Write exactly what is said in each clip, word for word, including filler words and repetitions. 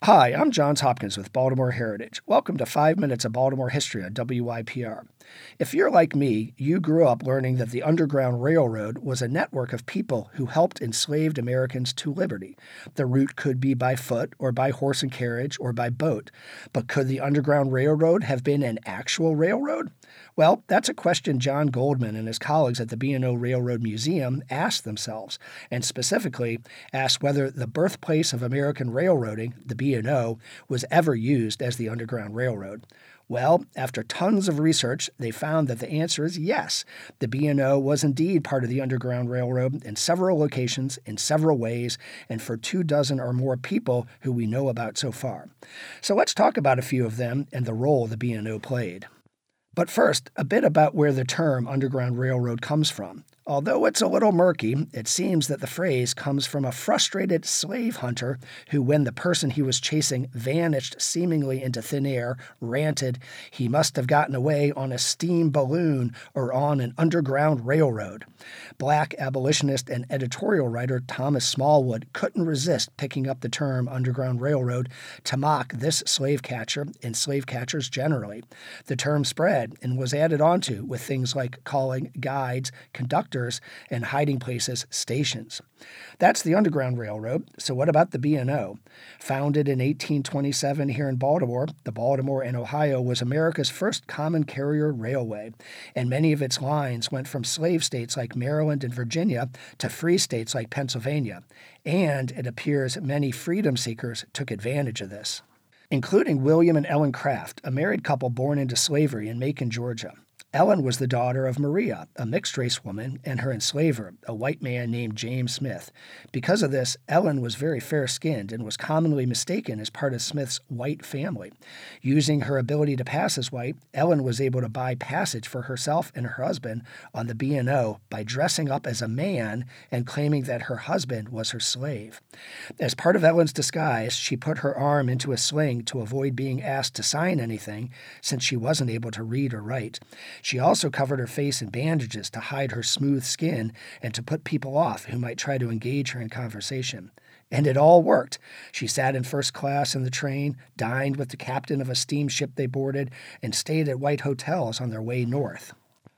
Hi, I'm Johns Hopkins with Baltimore Heritage. Welcome to five Minutes of Baltimore History on W Y P R. If you're like me, you grew up learning that the Underground Railroad was a network of people who helped enslaved Americans to liberty. The route could be by foot or by horse and carriage or by boat. But could the Underground Railroad have been an actual railroad? Well, that's a question John Goldman and his colleagues at the B and O Railroad Museum asked themselves, and specifically asked whether the birthplace of American railroading, the B and O, was ever used as the Underground Railroad. Well, after tons of research, they found that the answer is yes. The B and O was indeed part of the Underground Railroad in several locations, in several ways, and for two dozen or more people who we know about so far. So let's talk about a few of them and the role the B and O played. But first, a bit about where the term Underground Railroad comes from. Although it's a little murky, it seems that the phrase comes from a frustrated slave hunter who, when the person he was chasing vanished seemingly into thin air, ranted he must have gotten away on a steam balloon or on an underground railroad. Black abolitionist and editorial writer Thomas Smallwood couldn't resist picking up the term Underground Railroad to mock this slave catcher and slave catchers generally. The term spread and was added onto with things like calling guides, conductors, and hiding places stations. That's the Underground Railroad. So what about the B and O? Founded in eighteen twenty-seven here in Baltimore, the Baltimore and Ohio was America's first common carrier railway, and many of its lines went from slave states like Maryland and Virginia to free states like Pennsylvania. And it appears many freedom seekers took advantage of this, including William and Ellen Craft, a married couple born into slavery in Macon, Georgia. Ellen was the daughter of Maria, a mixed-race woman, and her enslaver, a white man named James Smith. Because of this, Ellen was very fair-skinned and was commonly mistaken as part of Smith's white family. Using her ability to pass as white, Ellen was able to buy passage for herself and her husband on the B and O by dressing up as a man and claiming that her husband was her slave. As part of Ellen's disguise, she put her arm into a sling to avoid being asked to sign anything, since she wasn't able to read or write. She also covered her face in bandages to hide her smooth skin and to put people off who might try to engage her in conversation. And it all worked. She sat in first class in the train, dined with the captain of a steamship they boarded, and stayed at white hotels on their way north.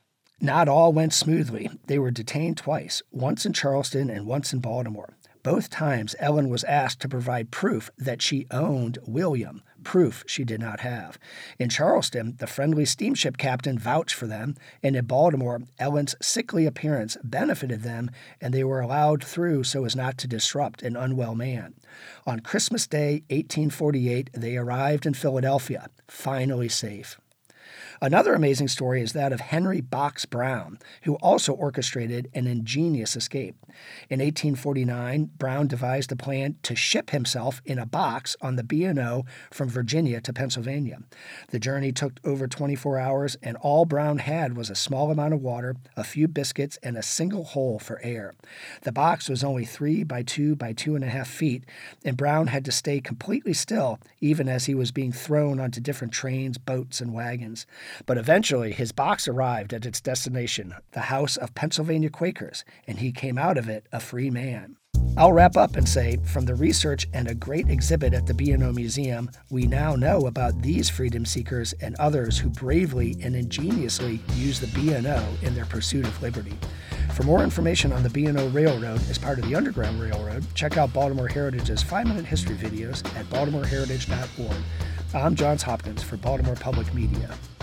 Not all went smoothly. They were detained twice, once in Charleston and once in Baltimore. Both times, Ellen was asked to provide proof that she owned William, proof she did not have. In Charleston, the friendly steamship captain vouched for them, and in Baltimore, Ellen's sickly appearance benefited them, and they were allowed through so as not to disrupt an unwell man. On Christmas Day, eighteen forty-eight, they arrived in Philadelphia, finally safe. Another amazing story is that of Henry Box Brown, who also orchestrated an ingenious escape. In eighteen forty-nine, Brown devised a plan to ship himself in a box on the B and O from Virginia to Pennsylvania. The journey took over twenty-four hours, and all Brown had was a small amount of water, a few biscuits, and a single hole for air. The box was only three by two by two and a half feet, and Brown had to stay completely still, even as he was being thrown onto different trains, boats, and wagons. But eventually, his box arrived at its destination, the House of Pennsylvania Quakers, and he came out of it a free man. I'll wrap up and say, from the research and a great exhibit at the B and O Museum, we now know about these freedom seekers and others who bravely and ingeniously used the B and O in their pursuit of liberty. For more information on the B and O Railroad as part of the Underground Railroad, check out Baltimore Heritage's five-minute history videos at baltimore heritage dot org. I'm Johns Hopkins for Baltimore Public Media.